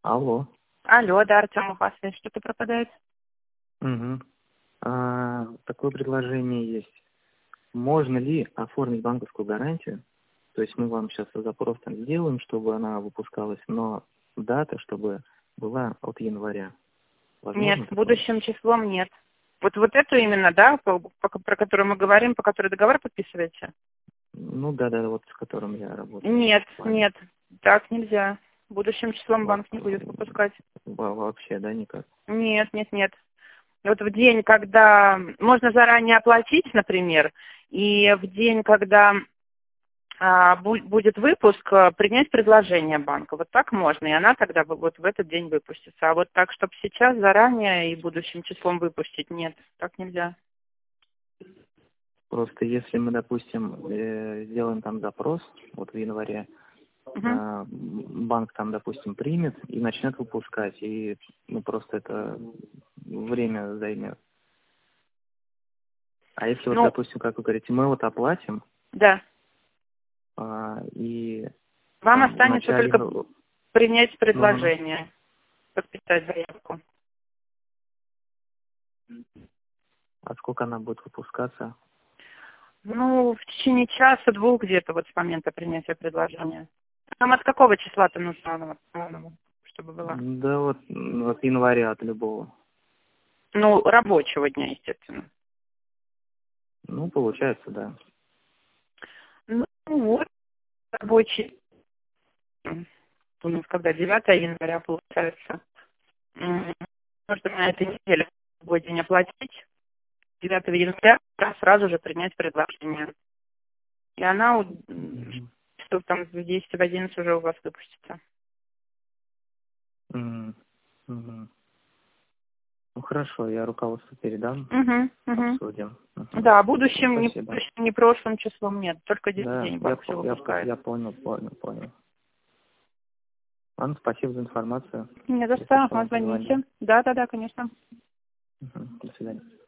Алло. Алло, да, Артем, у вас что-то пропадает? Угу. Такое предложение есть. Можно ли оформить банковскую гарантию? То есть мы вам сейчас запрос там сделаем, чтобы она выпускалась, но дата, чтобы была от января. Нет, Возможно такое? будущим числом нет. Вот эту именно, да, про которую мы говорим, по которой договор подписываете? Ну да, вот с которым я работаю. Нет, с вами. нет, так нельзя. Будущим числом Вот, банк не будет выпускать. вообще, да, никак? Нет, нет, нет. Вот в день, когда можно заранее оплатить, например, и в день, когда будет выпуск, принять предложение банка. Вот так можно, и она тогда вот в этот день выпустится. А вот так, чтобы сейчас заранее и будущим числом выпустить, нет, так нельзя. Просто если мы, допустим, сделаем там запрос, вот в январе, Мгм. банк там, допустим, примет и начнет выпускать, и просто это время займет. А если вот, Ну, допустим, как вы говорите, мы вот оплатим, да. и Вам там в останется начале... только принять Ну-ну-ну. предложение, подписать заявку. А сколько она будет выпускаться? Ну, в течение часа-двух где-то вот с момента принятия предложения. Вам от какого числа-то нужно, чтобы была? Да вот января от любого. Ну, рабочего дня, естественно. Ну, получается, да. Ну, вот, рабочий. У нас когда 9 января получается. Можно на этой неделе в любой день оплатить. 9 января сразу же принять предложение. И она Мгм. часов там в 10 в 11 уже у вас выпустится. Мгм. Мгм. Ну, хорошо, я руководству передам, Угу. обсудим. Мгм. Да, Хорошо, будущим, спасибо. не прошлым числом нет. Только Да, день банк все выпускает. я понял. Ладно, спасибо за информацию. Не за Если что, что, вам позвоню. звоните. Да, конечно. Мгм. До свидания.